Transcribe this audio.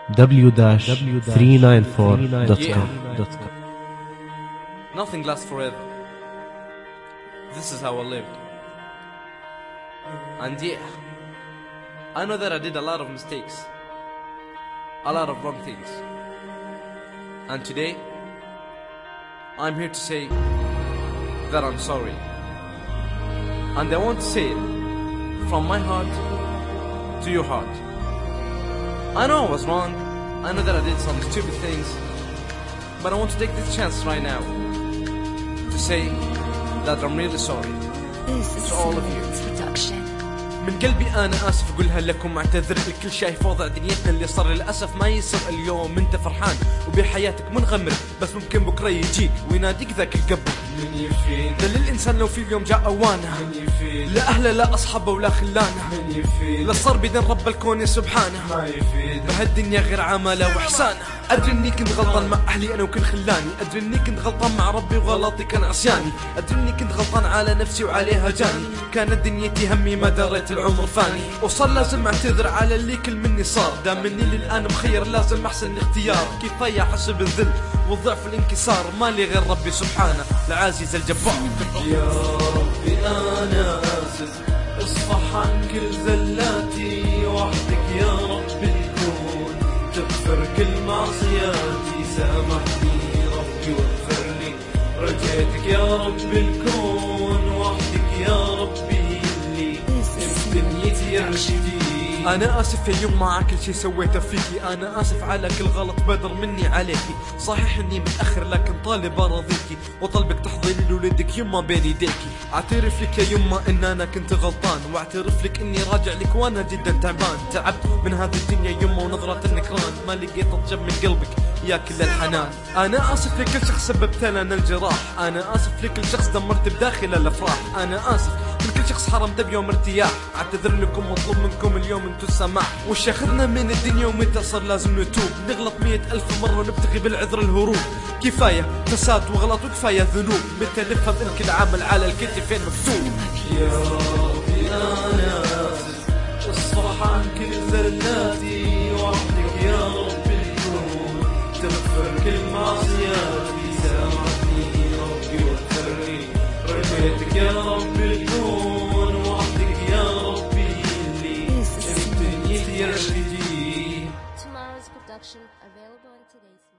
w-394.com. Nothing lasts forever. This is how I lived. And yeah, I know that I did a lot of mistakes, a lot of wrong things. And today, I'm here to say that I'm sorry. And I want to say it from my heart to your heart. I know I was wrong. I know that I did some stupid things. But I want to take this chance right now to say that I'm really sorry to all of you. من قلبي أنا آسف أقولها لكم، أعتذر لكل شايف وضع دنيتنا اللي صار للأسف ما يصير. اليوم أنت فرحان وبحياتك منغمر، بس ممكن بكرة يجيك ويناديك ذاك القبر. من يفيد ده للإنسان لو في اليوم جاء أوانه، من يفيد لا أهله لا أصحابه ولا خلانه، من يفيد لا صار بيدين رب الكون سبحانه، ما يفيد بهالدنيا غير عمله وإحسانه. أدري إني كنت غلطان مع أهلي أنا وكل خلاني، أدري إني كنت غلطان مع ربي وغلطي كان عصياني، أدري إني كنت غلطان على نفسي وعليها جاني، كانت دنيتي همي ما دريت العمر فاني. وصار لازم أعتذر على اللي كل مني صار، دام مني للآن مخير لازم أحسن اختيار. كفاية حسب الذل والضعف الانكسار، مالي غير ربي سبحانه العزيز الجبار. يا ربي أنا آسف، اصفح عن كل زلاتي، وحدك يا ربي الكون تغفر كل معصياتي. سامحني ربي واغفر لي، رجيتك يا ربي الكون، وحدك يا ربي اللي دنيتي ارشدي. أنا آسف يا يما على كل شي سويته فيكي، أنا آسف على كل غلط بدر مني عليكي. صحيح إني متأخر لكن طالب أراضيكي، وطلبك تحضيني لولدك يما بين يديكي. أعترف لك يا يما إن أنا كنت غلطان، وأعترف لك إني راجع لك وأنا جدا تعبان. تعبت من هذه الدنيا يما ونظرة النكران، ما لقيت أطيب من قلبك يا كل الحنان. أنا آسف لكل شخص سببت لنا الجراح، أنا آسف لكل شخص دمرت بداخل الأفراح، أنا آسف لكل شخص حرمت بيوم ارتياح. أعتذر لكم واطلب منكم اليوم انتو السماح. وش أخذنا من الدنيا ومتى صار لازم نتوب، نغلط 100,000 مرة ونبتغي بالعذر الهروب. كفاية فساد وغلط وكفاية ذنوب، متى نفهم إن كل عمل على الكتفين مكتوب. يا ربي أنا آسف، اصفح عن كل زلاتي، وحدك يا ربي الكون تغفر كل معصياتي. سامحني ربي واغفر لي، رجيتك يا ربي الكون، وحدك يا ربي اللي دنيتي ارشدي. Tomorrow's production available on today's